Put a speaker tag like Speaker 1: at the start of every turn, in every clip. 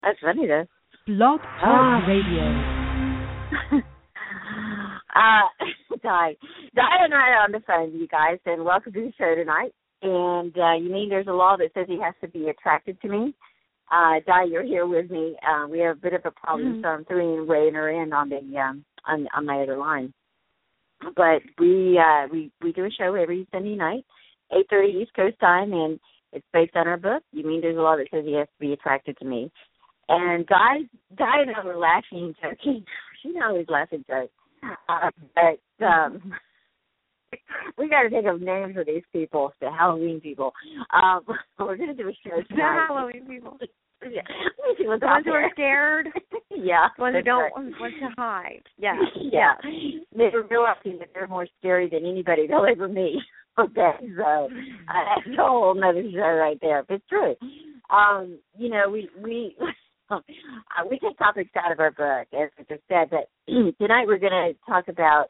Speaker 1: That's funny, though.
Speaker 2: Blog Talk Radio.
Speaker 1: Di and I are on the phone, you guys, and welcome to the show tonight. And you mean there's a law that says he has to be attracted to me? Di, you're here with me. We have a bit of a problem, so I'm throwing Ray and her in on the on my other line. But we do a show every Sunday night, 8:30 East Coast time, and it's based on our book. You mean there's a law that says he has to be attracted to me? And Di and I were laughing and joking. She's always laughing jokes. But we got to think of names for these people, the Halloween people. We're going to do a show tonight.
Speaker 3: The Halloween people.
Speaker 1: Yeah. The
Speaker 3: ones who are scared.
Speaker 1: Yeah.
Speaker 3: The ones who don't want to hide. Yeah.
Speaker 1: Yeah. They're realizing that they're more scary than anybody they'll ever meet. Okay, so that's a whole other show right there. But it's true. We take topics out of our book, as I just said, but tonight we're going to talk about,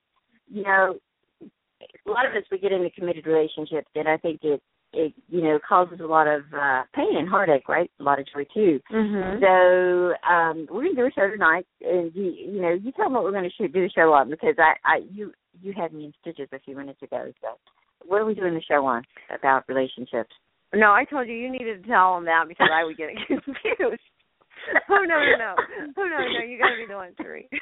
Speaker 1: a lot of us, we get into committed relationships, and I think it causes a lot of pain and heartache, right? A lot of joy, too.
Speaker 3: Mm-hmm.
Speaker 1: So we're going to do a show tonight, and, you tell them what we're going to do the show on, because you had me in stitches a few minutes ago. So what are we doing the show on about relationships?
Speaker 3: No, I told you needed to tell them that because I would get confused. Oh, no. You got to be the one to read.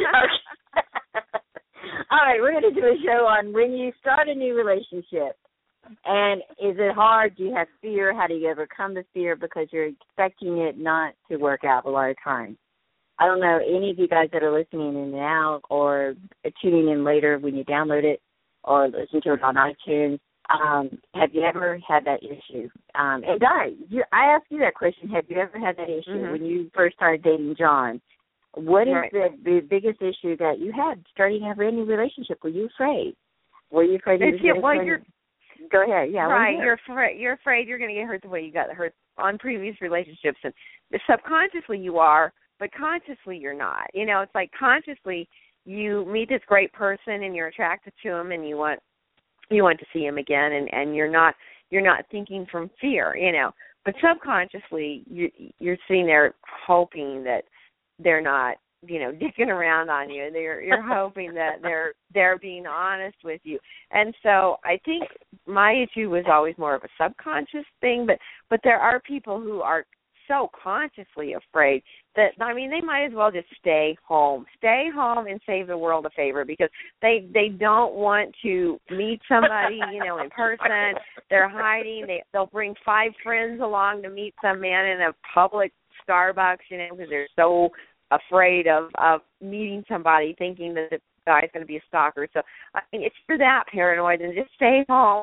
Speaker 1: All right, we're going to do a show on when you start a new relationship. And is it hard? Do you have fear? How do you overcome the fear? Because you're expecting it not to work out a lot of times. I don't know, any of you guys that are listening in now or tuning in later when you download it or listen to it on iTunes, have you ever had that issue? And Di, I asked you that question. Have you ever had that issue when you first started dating John? What is the biggest issue that you had starting to have any relationship? Were you afraid? Were you afraid you Go ahead. Yeah.
Speaker 3: Right. You're afraid you're going to get hurt the way you got hurt on previous relationships, and subconsciously you are, but consciously you're not. It's like consciously you meet this great person and you're attracted to him and you want to see him again, and you're not thinking from fear, But subconsciously you're sitting there hoping that they're not, dicking around on you. You're hoping that they're being honest with you. And so I think my issue was always more of a subconscious thing, but there are people who are so consciously afraid that, they might as well just stay home and save the world a favor because they don't want to meet somebody, in person. They're hiding. They'll bring 5 friends along to meet some man in a public Starbucks, because they're so afraid of meeting somebody, thinking that the guy's going to be a stalker. So, if you're that paranoid, then just stay home.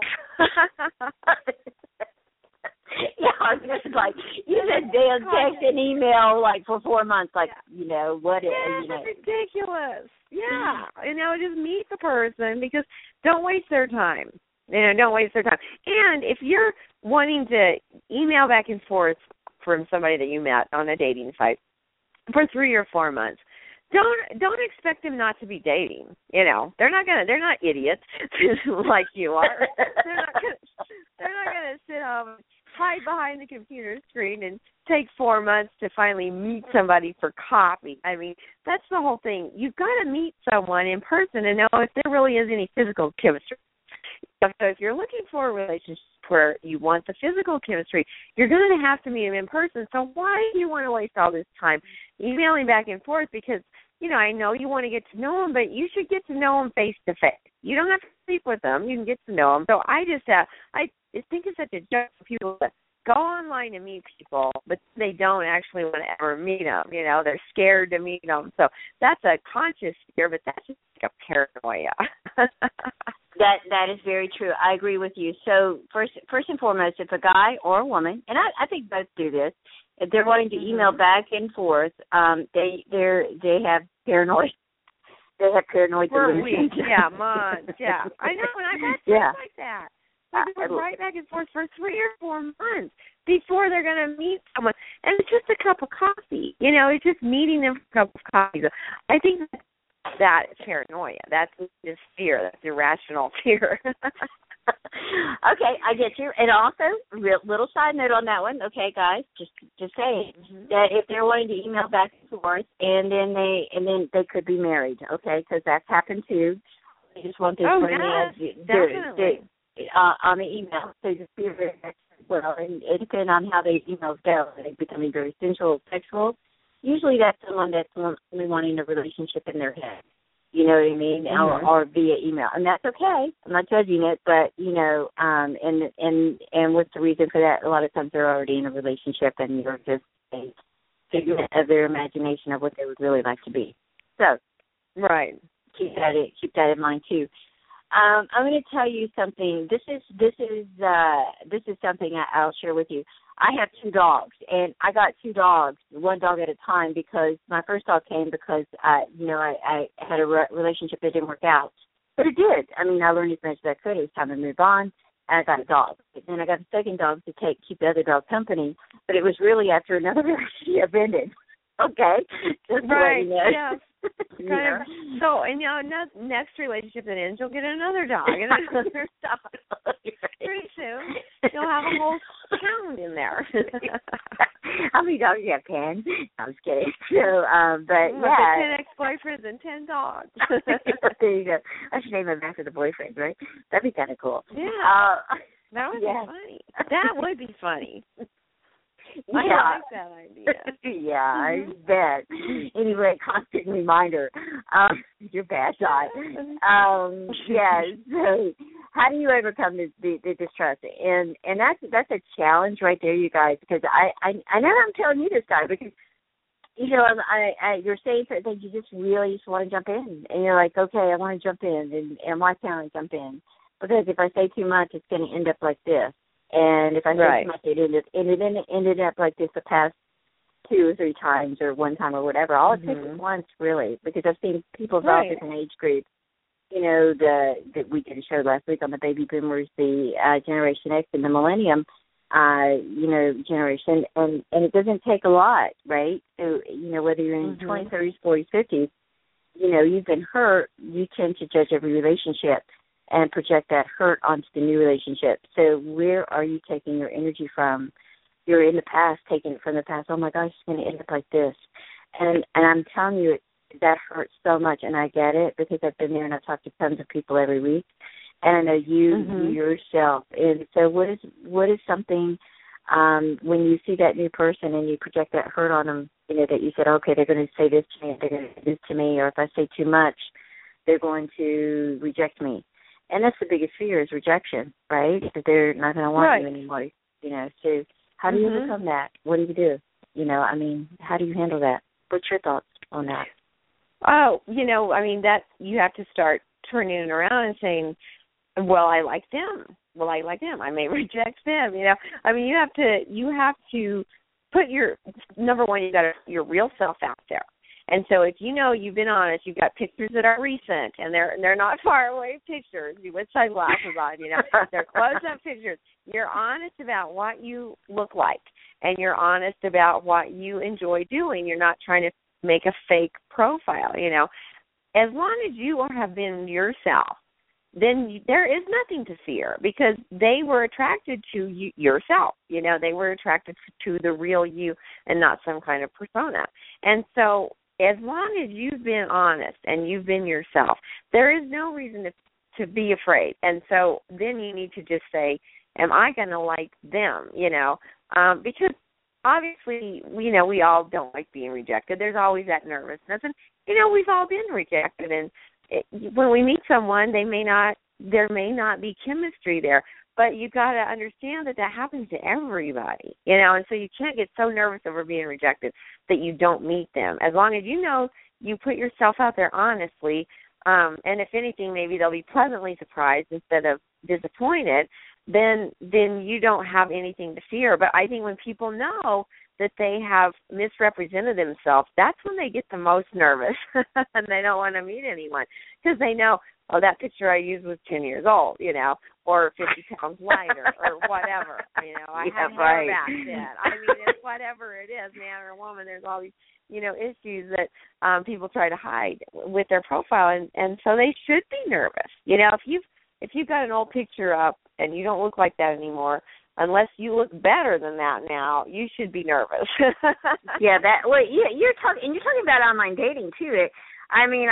Speaker 1: Yeah, I was just like, you said they'll text and email, for 4 months, what is,
Speaker 3: That's ridiculous. Yeah, just meet the person because don't waste their time. Don't waste their time. And if you're wanting to email back and forth from somebody that you met on a dating site for 3 or 4 months, don't expect them not to be dating. They're not idiots like you are. They're not gonna sit home, hide behind the computer screen, and take 4 months to finally meet somebody for coffee. That's the whole thing. You've got to meet someone in person and know if there really is any physical chemistry. So if you're looking for a relationship where you want the physical chemistry, you're going to have to meet them in person. So why do you want to waste all this time emailing back and forth? Because, I know you want to get to know them, but you should get to know them face to face. You don't have to sleep with them. You can get to know them. So I think it's such a joke for people that go online and meet people, but they don't actually want to ever meet them. They're scared to meet them. So that's a conscious fear, but that's just like a paranoia.
Speaker 1: That is very true. I agree with you. So first and foremost, if a guy or a woman, and I think both do this, if they're wanting to email back and forth, they have paranoid. They have paranoid delusions.
Speaker 3: Yeah, months. Yeah, I know, and I've had things like that. They're going right back and forth for 3 or 4 months before they're going to meet someone, and it's just a cup of coffee. It's just meeting them for a cup of coffee. So I think that is paranoia. That's just fear. That's irrational fear.
Speaker 1: Okay, I get you. And also, little side note on that one. Okay, guys, just saying that if they're wanting to email back and forth, and then they could be married. Okay, because that's happened too. They just want this
Speaker 3: definitely.
Speaker 1: On the email. So just be very well, and it depends on how the emails go. Are they becoming very sensual, sexual? Usually, that's someone that's only wanting a relationship in their head. You know what I mean? Or via email, and that's okay. I'm not judging it, but and what's the reason for that? A lot of times they're already in a relationship, and you're just a figment of their imagination of what they would really like to be. So,
Speaker 3: right,
Speaker 1: keep that in mind too. I'm going to tell you something. This is something I'll share with you. I have 2 dogs, and I got 2 dogs, 1 dog at a time, because my first dog came because I had a relationship that didn't work out, but it did. I mean, I learned as much as I could. It was time to move on, and I got a dog. Then I got a second dog to keep the other dog company, but it was really after another relationship ended. Okay, just
Speaker 3: right?
Speaker 1: To let you know.
Speaker 3: Yeah. Kind of. So, and next relationship that ends, you'll get another dog and another dog. Pretty soon, you'll have a whole pound in there.
Speaker 1: How many dogs do you have? 10? I'm just kidding. So, but
Speaker 3: 10 ex-boyfriends and 10 dogs.
Speaker 1: There you go. I should name them after the boyfriend, right? That'd be kind of cool.
Speaker 3: Yeah. That would be funny. That would be funny.
Speaker 1: Yeah.
Speaker 3: I like that idea.
Speaker 1: Yeah, I bet. Anyway, constant reminder. You're bad, Dot. Yes. So, how do you overcome the distrust? And that's a challenge right there, you guys. Because I know I'm telling you this, guy, because you're saying that you just really want to jump in, and you're like, okay, I want to jump in, and why can't I jump in? Because if I say too much, it's going to end up like this. And if I say too much, it ended up like this the past 2 or 3 times, or 1 time, or whatever. All it takes is once, really, because I've seen people of all different age groups. That we did a show last week on the baby boomers, the Generation X and the Millennium, generation, and it doesn't take a lot, right? So, whether you're in 20s, 30s, 40s, 50s, you've been hurt, you tend to judge every relationship and project that hurt onto the new relationship. So where are you taking your energy from? You're in the past, taking it from the past. Oh, my gosh, it's going to end up like this. And I'm telling you, that hurts so much, and I get it because I've been there and I've talked to tons of people every week, and I know you yourself. And so what is something when you see that new person and you project that hurt on them, that you said, okay, they're going to say this to me, they're going to do this to me, or if I say too much, they're going to reject me. And that's the biggest fear, is rejection, right? That they're not going to want you anymore. So how do you overcome that? What do you do? How do you handle that? What's your thoughts on that?
Speaker 3: Oh, that you have to start turning it around and saying, well, I like them. Well, I like them. I may reject them. You have to put your, number one, you got your real self out there. And so if you've been honest, you've got pictures that are recent, and they're not far away pictures with sunglasses on, they're close-up pictures. You're honest about what you look like, and you're honest about what you enjoy doing. You're not trying to make a fake profile, As long as you have been yourself, then there is nothing to fear, because they were attracted to yourself. They were attracted to the real you and not some kind of persona. And so as long as you've been honest and you've been yourself, there is no reason to be afraid. And so then you need to just say, am I going to like them, because obviously, we all don't like being rejected. There's always that nervousness. And, we've all been rejected. And when we meet someone, there may not be chemistry there. But you've got to understand that happens to everybody, and so you can't get so nervous over being rejected that you don't meet them. As long as you put yourself out there honestly, and if anything, maybe they'll be pleasantly surprised instead of disappointed, then you don't have anything to fear. But I think when people know that they have misrepresented themselves, that's when they get the most nervous and they don't want to meet anyone, because they know, oh, that picture I used was 10 years old, or 50 pounds lighter, or whatever. I had hair back then. It's whatever it is, man or woman, there's all these, issues that people try to hide with their profile, and so they should be nervous. If you've got an old picture up and you don't look like that anymore, unless you look better than that now, you should be nervous.
Speaker 1: Yeah, you're talking about online dating too. I mean,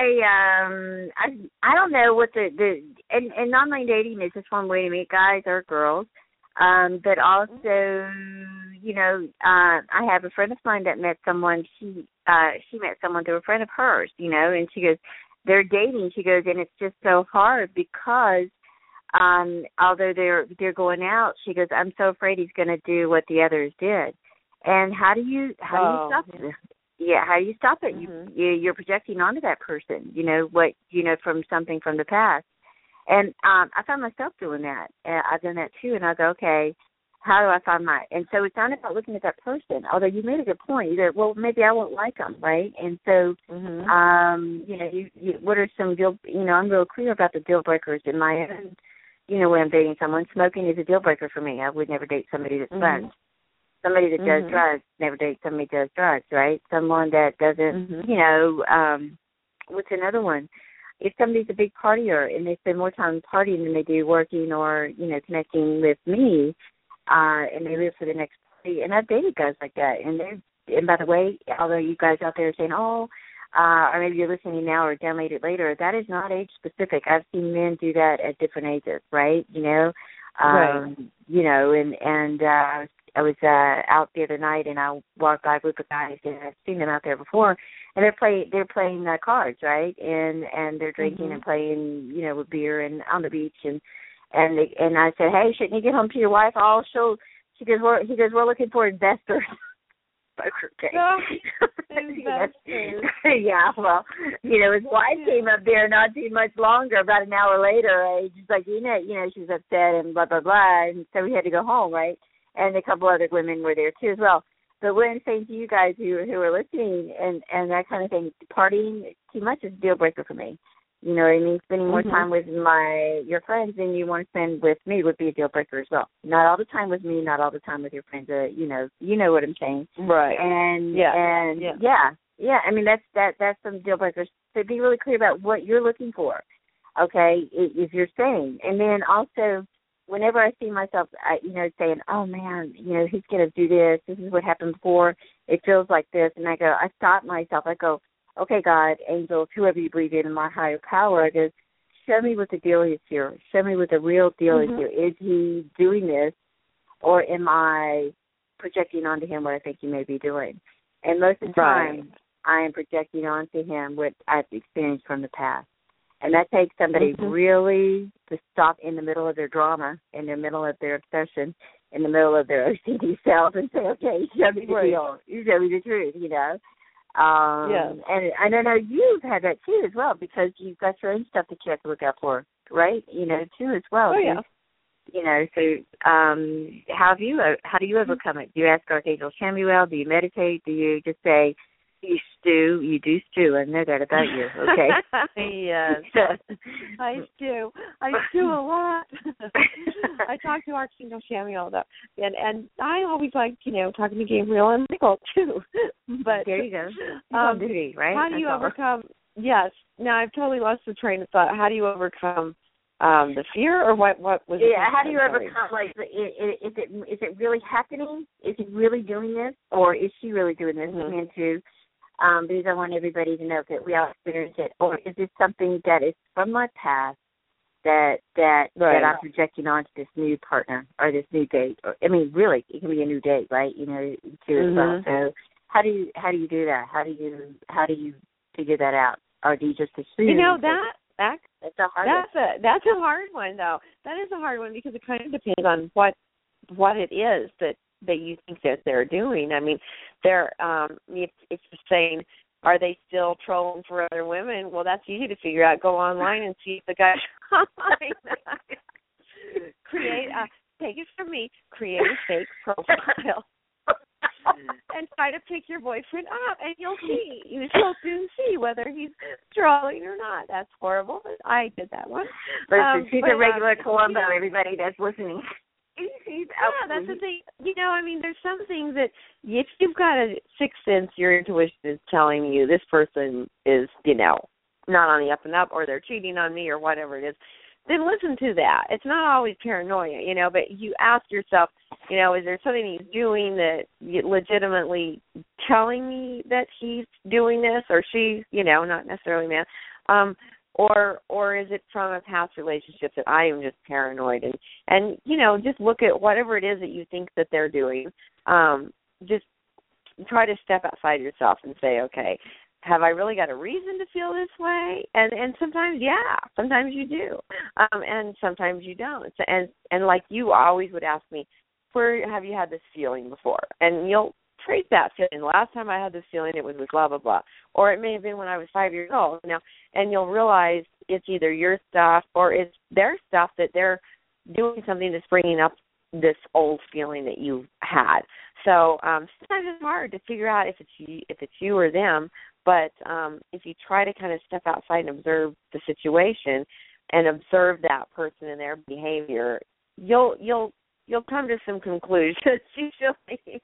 Speaker 1: I don't know what and online dating is just one way to meet guys or girls, but also, you know, I have a friend of mine that met someone. She met someone through a friend of hers, you know, and she goes, they're dating. She goes, and it's just so hard because although they're going out, she goes, I'm so afraid he's going to do what the others did. And how do you stop it? Yeah, how do you stop it? Mm-hmm. You're projecting onto that person, you know, from something from the past. And I found myself doing that. I've done that too. And I go, okay, how do I find my? And so it's not about looking at that person. Although you made a good point. You go, well, maybe I won't like them, right? And so, you know, you what are some deal? You know, I'm real clear about the deal breakers in my own. You know, when I'm dating someone, smoking is a deal breaker for me. I would never date somebody that smokes. Somebody that does drugs, never date somebody that does drugs, right? Someone that doesn't, you know, what's another one? If somebody's a big partier and they spend more time partying than they do working or, you know, connecting with me, and they live for the next party, and I've dated guys like that. And by the way, although you guys out there are saying, or maybe you're listening now or download it later, that is not age specific. I've seen men do that at different ages, right? You know, you know, and I was out the other night and I walked by a group of guys and I've seen them out there before, and they're playing cards, right? And they're drinking and playing, you know, with beer and on the beach and I said, hey, shouldn't you get home to your wife? He goes, we're looking for investors. Poker game.
Speaker 3: Investors.
Speaker 1: Yeah, well, you know, his wife came up there not too much longer, about an hour later. She's like, you know, she was upset and blah blah blah, and so we had to go home, right? And a couple other women were there too as well. But what I'm saying to you guys who are listening and that kind of thing, partying too much is a deal breaker for me. You know what I mean? Spending more time with your friends than you want to spend with me would be a deal breaker as well. Not all the time with me, not all the time with your friends. You know what I'm saying,
Speaker 3: right?
Speaker 1: And yeah. I mean that's some deal breakers. So be really clear about what you're looking for. Okay, if you're saying, and then also whenever I see myself, you know, saying, oh man, you know, he's going to do this. This is what happened before. It feels like this, and I stop myself. I go, okay, God, angels, whoever you believe in my higher power, I go, show me what the deal is here. Show me what the real deal is here. Is he doing this, or am I projecting onto him what I think he may be doing? And most of the time, I am projecting onto him what I've experienced from the past. And that takes somebody really to stop in the middle of their drama, in the middle of their obsession, in the middle of their OCD self and say, okay, show me the deal. You show me the truth, you know. And I know you've had that too as well, because you've got your own stuff that you have to look out for, right? You know, too as well.
Speaker 3: Oh, yeah.
Speaker 1: You know, so how do you overcome it? Do you ask Archangel Chamuel? Do you meditate? Do you just say, you do stew? I know that about you, okay?
Speaker 3: Yes. I stew a lot. I talk to Archangel Chamuel, though. And I always like, you know, talking to Gabriel and Michael, too. But
Speaker 1: there you go. On duty, right?
Speaker 3: How do you overcome, yes. Now, I've totally lost the train of thought. How do you overcome the fear, or what was it?
Speaker 1: Yeah, how do you overcome, like, is it really happening? Is he really doing this? Or is she really doing this? And too, because I want everybody to know that we all experience it. Or is it something that is from my past that I'm projecting onto this new partner or this new date? Or, I mean, really, it can be a new date, right? You know, too as well. So how do you do that? How do you figure that out? Or do you just assume?
Speaker 3: You know, that's
Speaker 1: a
Speaker 3: hard one, though. That is a hard one, because it kind of depends on what it is that you think that they're doing. I mean, they're if you're saying, are they still trolling for other women? Well, that's easy to figure out. Go online and see if the guy's online. Take it from me, create a fake profile and try to pick your boyfriend up, and you'll soon see whether he's trolling or not. That's horrible, but I did that one.
Speaker 1: Listen, she's a regular Columbo, everybody that's listening.
Speaker 3: That's the thing. You know, I mean, there's some things that if you've got a sixth sense, your intuition is telling you this person is, you know, not on the up and up, or they're cheating on me, or whatever it is, then listen to that. It's not always paranoia, but you ask yourself, is there something he's doing that legitimately telling me that he's doing this, or she, not necessarily man, or is it from a past relationship that I am just paranoid, and just look at whatever it is that you think that they're doing. Just try to step outside yourself and say, okay, have I really got a reason to feel this way? And sometimes, sometimes you do, and sometimes you don't. And like you always would ask me, where have you had this feeling before? And you'll trace that feeling. The last time I had this feeling, it was with blah, blah, blah. Or it may have been when I was 5 years old. And you'll realize it's either your stuff or it's their stuff, that they're doing something that's bringing up this old feeling that you had. So sometimes it's hard to figure out if it's you or them. But if you try to kind of step outside and observe the situation and observe that person and their behavior, you'll come to some conclusions usually.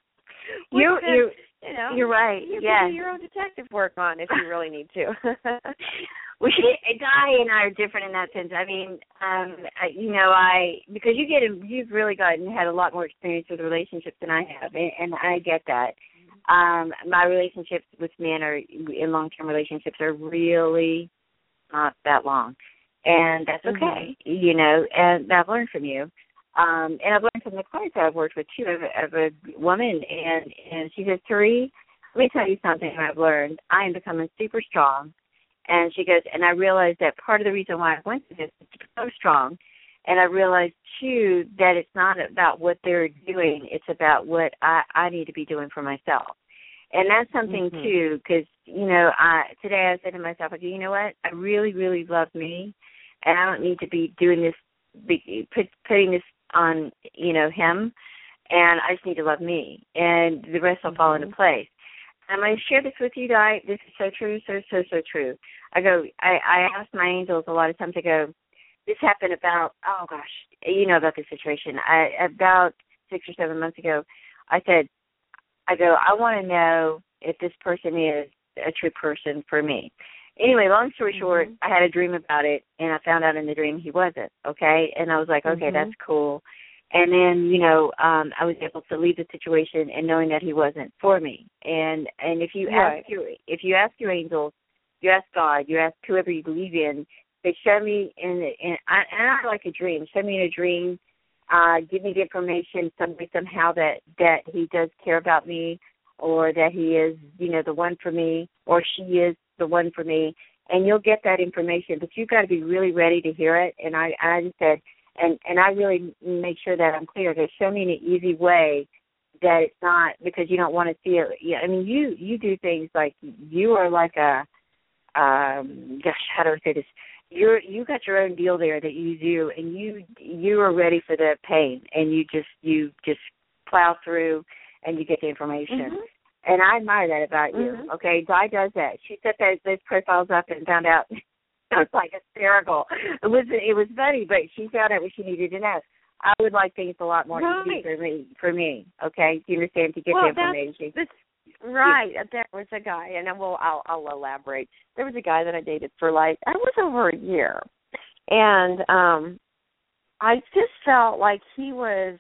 Speaker 1: You're right.
Speaker 3: You
Speaker 1: yes.
Speaker 3: can do your own detective work on if you really need to.
Speaker 1: Guy and I are different in that sense. I mean, because you've really had a lot more experience with relationships than I have, and I get that. My relationships with men in long-term relationships are really not that long, and that's okay, and I've learned from you. And I've learned from the clients that I've worked with, too, of a woman, and she says, Therese, let me tell you something I've learned. I am becoming super strong. And she goes, and I realized that part of the reason why I went through this is to be so strong. And I realized, too, that it's not about what they're doing. It's about what I need to be doing for myself. And that's something, too, because, today I said to myself, okay, you know what? I really, really love me, and I don't need to be doing this, putting this on, him, and I just need to love me, and the rest will fall into place. I'm going to share this with you, Di. This is so true, so true. I ask my angels a lot of times, I go, this happened about, oh, gosh, about this situation. About 6 or 7 months ago, I want to know if this person is a true person for me. Anyway, long story short, I had a dream about it, and I found out in the dream he wasn't, okay? And I was like, okay, that's cool. And then, I was able to leave the situation and knowing that he wasn't for me. And if you ask your angels, you ask God, you ask whoever you believe in, they show me I like a dream. Show me in a dream, give me the information somehow that he does care about me, or that he is, the one for me, or she is the one for me, and you'll get that information. But you've got to be really ready to hear it. And I just said, and I really make sure that I'm clear. To show me in an easy way that it's not because you don't want to see it. Yeah, I mean, you do things like you are like a, how do I say this? You got your own deal there that you do, and you are ready for the pain, and you just plow through, and you get the information. And I admire that about you. Okay, Di does that. She set those profiles up and found out. It was like hysterical. It was funny, but she found out what she needed to know. I would like things a lot more easy for me. Okay, do you understand? To get the information.
Speaker 3: Right. There was a guy, and I'll elaborate. There was a guy that I dated for I was over a year, and I just felt like he was,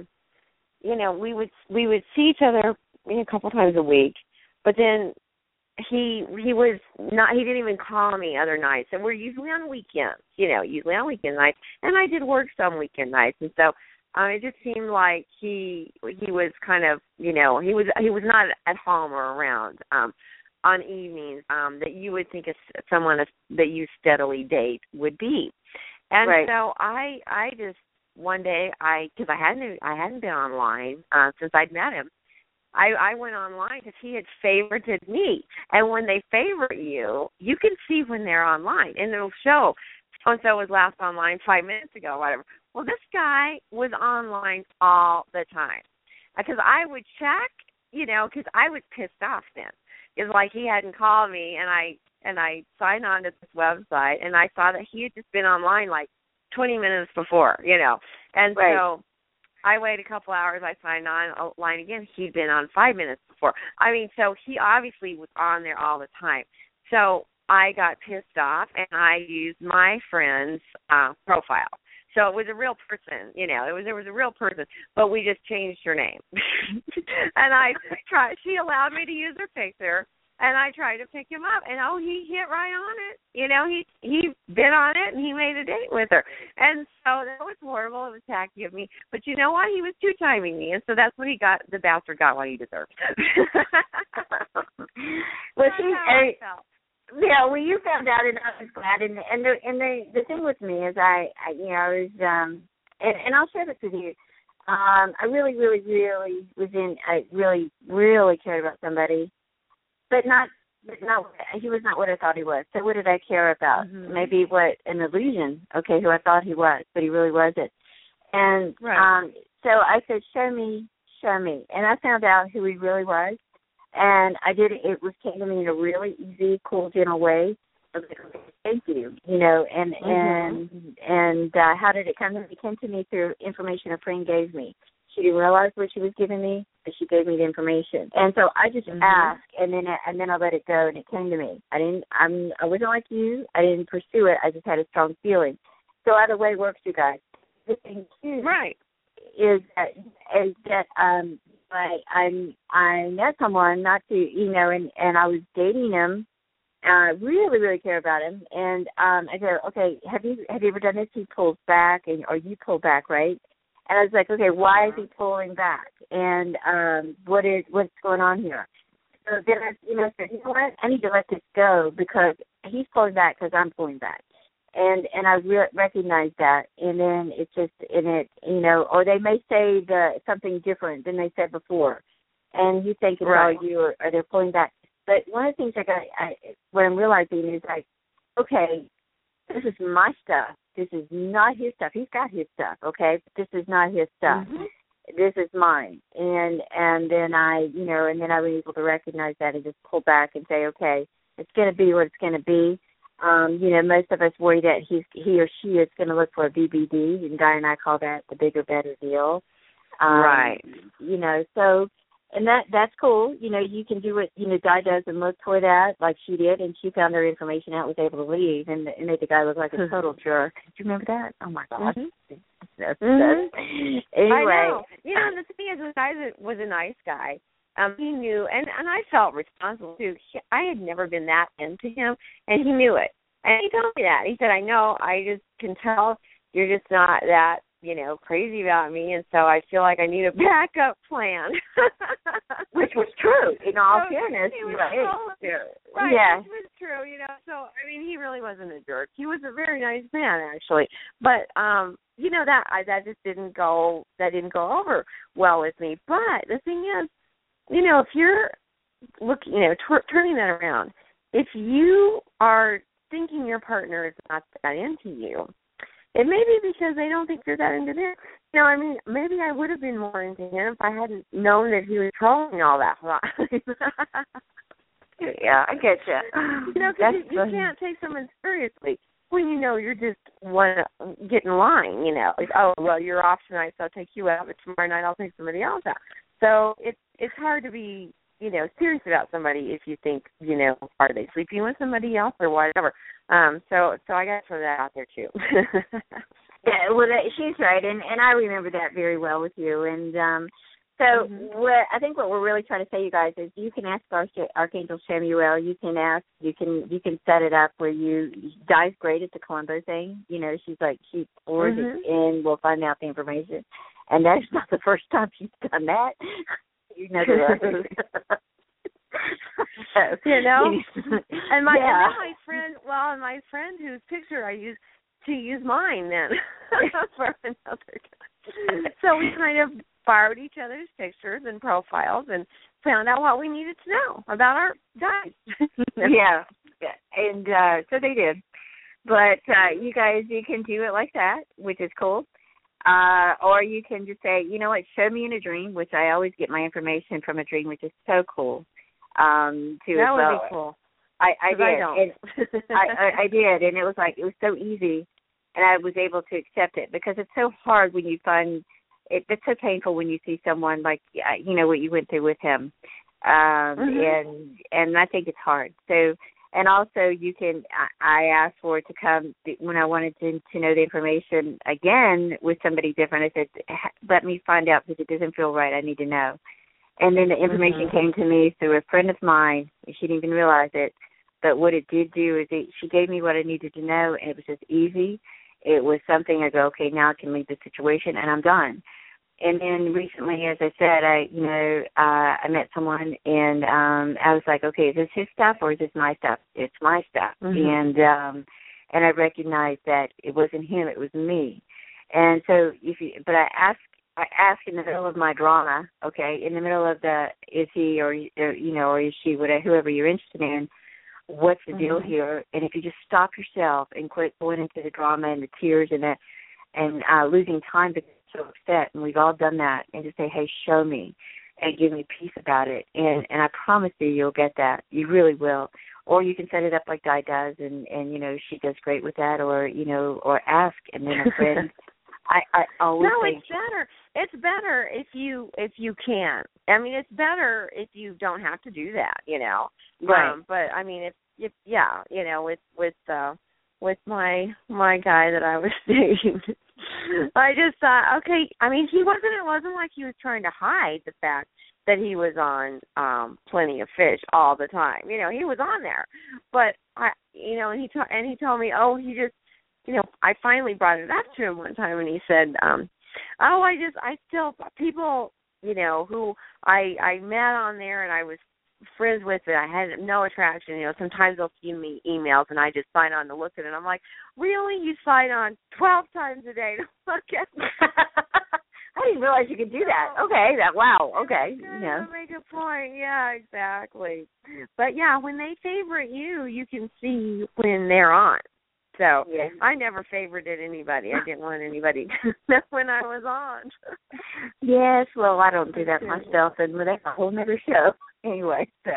Speaker 3: we would see each other a couple times a week, but then he was not. He didn't even call me other nights, and we're usually on weekends. Usually on weekend nights, and I did work some weekend nights, and so. It just seemed like he was kind of, he was not at home or around on evenings that you would think someone that you steadily date would be. And so I just one day because I hadn't been online since I'd met him. I went online because he had favorited me, and when they favorite you, you can see when they're online, and it'll show so-and-so was last online 5 minutes ago, whatever. Well, this guy was online all the time because I would check, because I was pissed off then. It's like he hadn't called me, and I signed on to this website, and I saw that he had just been online 20 minutes before, And so I waited a couple hours. I signed online again. He'd been on 5 minutes before. I mean, so he obviously was on there all the time. So I got pissed off and I used my friend's profile. So it was a real person, you know. There was a real person, but we just changed her name. And she allowed me to use her picture, and I tried to pick him up, and he hit right on it. You know, he bit on it, and he made a date with her. And so that was horrible. It was tacky of me. But you know what? He was two-timing me, and so that's what the bastard got what he deserved.
Speaker 1: Well, yeah, well, you found out, and I was glad. And the thing with me is, I was, and I'll share this with you. I really, really, really I really, really cared about somebody, but not. He was not what I thought he was. So what did I care about? Mm-hmm. Maybe an illusion. Okay, who I thought he was, but he really wasn't. And so I said, show me, and I found out who he really was. And I did. It came to me in a really easy, cool, gentle way. I was like, okay, thank you, you know. And how did it come to me? It came to me through information a friend gave me. She didn't realize what she was giving me, but she gave me the information. And so I just asked, and then I let it go, and it came to me. I wasn't like you. I didn't pursue it. I just had a strong feeling. So either way works, you guys. The thing too, is that I met someone not to, you know, and I was dating him. I really, really care about him. And I go, okay, have you ever done this? He pulls back, or you pull back, right? And I was like, okay, why is he pulling back? And what's going on here? So then I, said, you know what? I need to let this go because he's pulling back because I'm pulling back. And I recognize that, and then it's just in it, or they may say something different than they said before, and you think it's all you, or they're pulling back. But one of the things what I'm realizing is like, okay, this is my stuff. This is not his stuff. He's got his stuff, okay, but this is not his stuff. Mm-hmm. This is mine, and then I was able to recognize that and just pull back and say, okay, it's going to be what it's going to be. Most of us worry that he or she is going to look for a BBD, and Di and I call that the bigger, better deal.
Speaker 3: Right.
Speaker 1: So, and that's cool. You can do what, Di does and look for that like she did, and she found her information out, was able to leave, and made the guy look like a total jerk. Do you remember that? Oh, my God. Mm-hmm. Anyway.
Speaker 3: I know. The thing is, the guy was a nice guy. He knew, and I felt responsible, too. I had never been that into him, and he knew it. And he told me that. He said, I know, I just can tell you're just not that, crazy about me, and so I feel like I need a backup plan.
Speaker 1: Which was true, in all fairness.
Speaker 3: Right, yeah. Which was true, So, I mean, he really wasn't a jerk. He was a very nice man, actually. But, that just didn't go over well with me. But the thing is, if you're looking, turning that around, if you are thinking your partner is not that into you, it may be because they don't think you're that into them. Maybe I would have been more into him if I hadn't known that he was trolling all that time.
Speaker 1: Yeah, I get you.
Speaker 3: Because you can't take someone seriously when you just want to get in line, Like, oh, well, you're off tonight, so I'll take you out, but tomorrow night I'll take somebody else out. So it's hard to be, serious about somebody if you think, are they sleeping with somebody else or whatever. So I got to throw that out there too.
Speaker 1: Yeah, well, she's right, and I remember that very well with you. And I think what we're really trying to say, you guys, is you can ask Archangel Samuel. You can set it up where Di's great at the Columbo thing. She's like, she pours it in. We'll find out the information. And that's not the first time she's done that.
Speaker 3: And my friend whose picture I used to use mine then for another guy. So we kind of borrowed each other's pictures and profiles and found out what we needed to know about our guys.
Speaker 1: Yeah. And so they did. But you guys, you can do it like that, which is cool. Or you can just say, you know what, show me in a dream, which I always get my information from a dream, which is so cool.
Speaker 3: That would be cool.
Speaker 1: I did.
Speaker 3: I don't.
Speaker 1: I did, and it was so easy, and I was able to accept it because it's so hard when you find it. It's so painful when you see someone like what you went through with him, and I think it's hard. So And also, you can. I asked for it to come when I wanted to know the information again with somebody different. I said, "Let me find out because it doesn't feel right. I need to know." And then the information came to me through a friend of mine. She didn't even realize it, but what it did do is she gave me what I needed to know, and it was just easy. It was something I go, okay, now I can leave the situation, and I'm done. And then recently, as I said, I met someone, and I was like, okay, is this his stuff or is this my stuff? It's my stuff. And I recognized that it wasn't him, it was me. And so, I asked in the middle of my drama, okay, in the middle of the is he or is she, whatever, whoever you're interested in, what's the deal here? And if you just stop yourself and quit going into the drama and the tears and losing time because you're so upset, and we've all done that, and just say, hey, show me and give me peace about it. And I promise you'll get that. You really will. Or you can set it up like Di does, and she does great with that, or ask, and then a friend. I always
Speaker 3: no, it's better. It's better if you can. I mean, it's better if you don't have to do that,
Speaker 1: Right.
Speaker 3: But I mean, if with my guy that I was dating, I just thought, okay. I mean, it wasn't like he was trying to hide the fact that he was on Plenty of Fish all the time. He was on there, but and he told me, oh, he just. I finally brought it up to him one time, and he said, I still, people, who I met on there and I was friends with it, I had no attraction, sometimes they'll send me emails and I just sign on to look at it. I'm like, really? You sign on 12 times a day to look at me?
Speaker 1: I didn't realize you could do that. Okay, wow, okay.
Speaker 3: Make a point. Yeah, exactly. But, yeah, when they favorite you, you can see when they're on. So
Speaker 1: yes.
Speaker 3: I never favorited anybody. I didn't want anybody to know when I was on.
Speaker 1: Yes, well, I don't do that myself, and that's a whole other show anyway. So,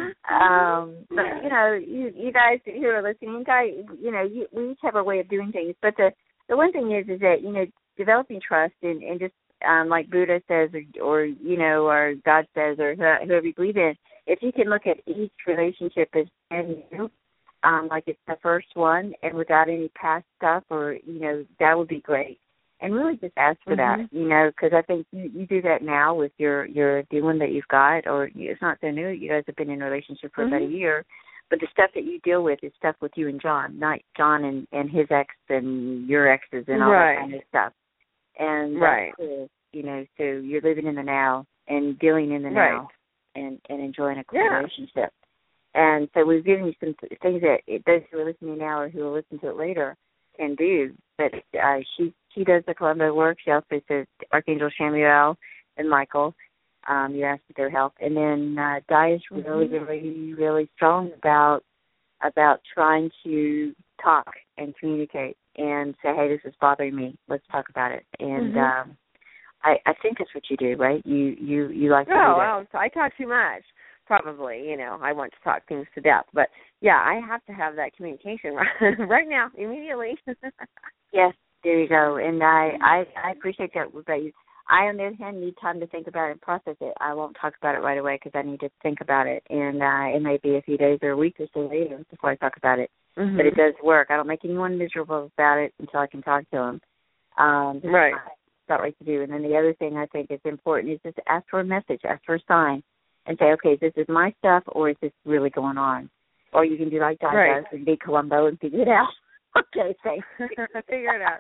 Speaker 1: but you guys who are listening, we each have our way of doing things. But the one thing is that developing trust and just like Buddha says, or God says, or whoever you believe in, if you can look at each relationship as brand new. Like it's the first one, and without any past stuff, or that would be great. And really just ask for that, because I think you do that now with your the one that you've got, or it's not so new. You guys have been in a relationship for about a year, but the stuff that you deal with is stuff with you and John, not John and his ex and your exes and all that kind of stuff. And that's cool, so you're living in the now and dealing in the now and enjoying a cool relationship. And so we've given you some things that those who are listening now or who will listen to it later can do. But she does the Colombo work. She also says Archangel Samuel and Michael. You asked for their help. And then Di is really, really, really strong about trying to talk and communicate and say, hey, this is bothering me. Let's talk about it. And I think that's what you do, right? You like to do that.
Speaker 3: I talk too much. Probably, I want to talk things to death. But, yeah, I have to have that communication right now, immediately.
Speaker 1: Yes, there you go. And I appreciate that. But I, on the other hand, need time to think about it and process it. I won't talk about it right away because I need to think about it. And it may be a few days or a week or so later before I talk about it. But it does work. I don't make anyone miserable about it until I can talk to them.
Speaker 3: Right.
Speaker 1: It's not right to do. And then the other thing I think is important is just ask for a message, ask for a sign. And say, okay, this is my stuff, or is this really going on? Or you can do like Di does and be Columbo and figure it out. Okay, thanks.
Speaker 3: Figure it out.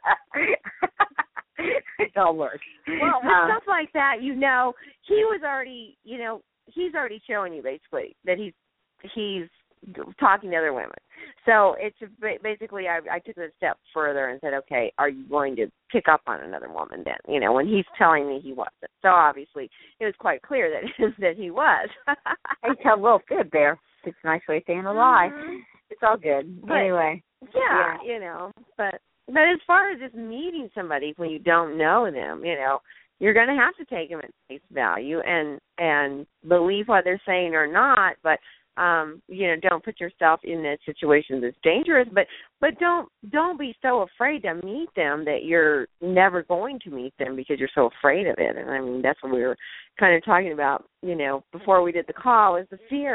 Speaker 1: It all works.
Speaker 3: Well, with stuff like that, he was already, he's already showing you basically that he's talking to other women. So it's basically, I took it a step further and said, okay, are you going to pick up on another woman then? When he's telling me he wasn't. So obviously it was quite clear that he was.
Speaker 1: I tell a little fib there. It's a nice way of saying a lie. It's all good. But, anyway.
Speaker 3: Yeah, but as far as just meeting somebody when you don't know them, you're going to have to take them at face value and believe what they're saying or not, but don't put yourself in a situation that's dangerous, but don't be so afraid to meet them that you're never going to meet them because you're so afraid of it. And I mean, that's what we were kind of talking about, before we did the call, is the fear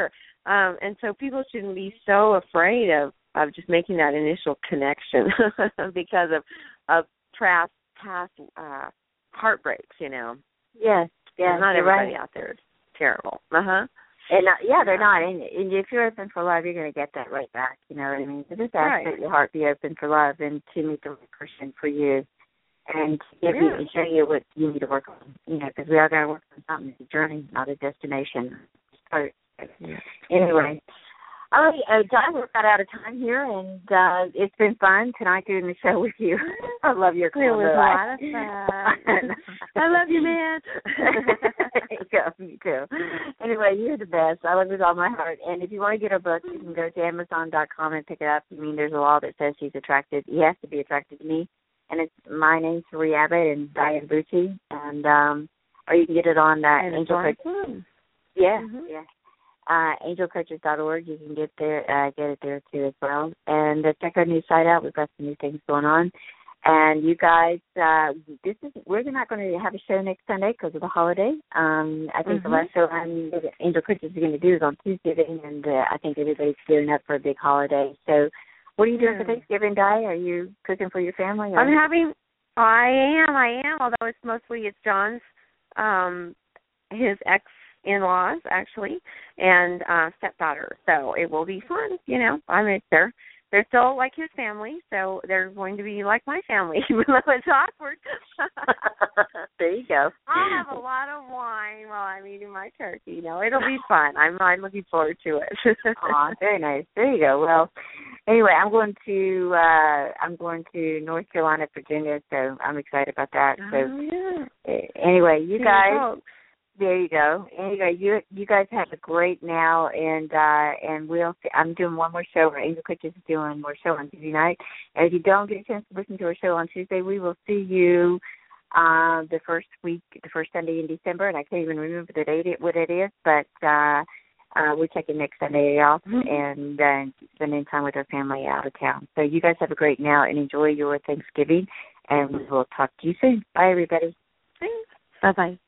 Speaker 3: And so people shouldn't be so afraid of just making that initial connection because of past heartbreaks, you know.
Speaker 1: Yes, yes.
Speaker 3: Not everybody
Speaker 1: right.
Speaker 3: out there is terrible. Uh-huh.
Speaker 1: And they're not. And if you're open for love, you're going to get that right back. You know what I mean? So just ask that your heart be open for love and to meet the right person for you, and to give you and show you what you need to work on. You know, because we all got to work on something. It's a journey, not a destination. Anyway. All right, Di, we're about out of time here, and it's been fun tonight doing the show with you. I love your
Speaker 3: It was a lot of fun. I love you, man.
Speaker 1: Yeah, me too. Anyway, you're the best. I love you with all my heart. And if you want to get our book, you can go to Amazon.com and pick it up. I mean, there's a law that says he has to be attracted to me. And it's my name, Sari Abbott, and Diane Bucci. And or you can get it on Angel Coaches. Yeah, yeah. AngelCoaches.org. You can get it there too as well. And check our new site out. We've got some new things going on. And you guys, we're not going to have a show next Sunday because of the holiday. I think the last show Angel Coaches is going to do is on Tuesday, and I think everybody's gearing up for a big holiday. So, what are you doing for Thanksgiving, Di? Are you cooking for your family? Or?
Speaker 3: I am. Although it's John's, his ex-in-laws actually, and stepdaughter. So it will be fun. You know, they're still like his family, so they're going to be like my family, even though it's awkward.
Speaker 1: There you go.
Speaker 3: I'll have a lot of wine while I'm eating my turkey. You know, it'll be fun. I'm looking forward to it.
Speaker 1: Aw, very nice. There you go. Well, anyway, I'm going to North Carolina, Virginia, so I'm excited about that. Anyway, you guys. There you go. Anyway, you guys have a great now, and I'm doing one more show. Angel Coaches is doing more show on Tuesday night. And if you don't get a chance to listen to our show on Tuesday, we will see you the first Sunday in December, and I can't even remember the date what it is, but we're taking next Sunday off and spending time with our family out of town. So you guys have a great now and enjoy your Thanksgiving, and we will talk to you soon. Bye, everybody.
Speaker 3: Thanks. Bye-bye.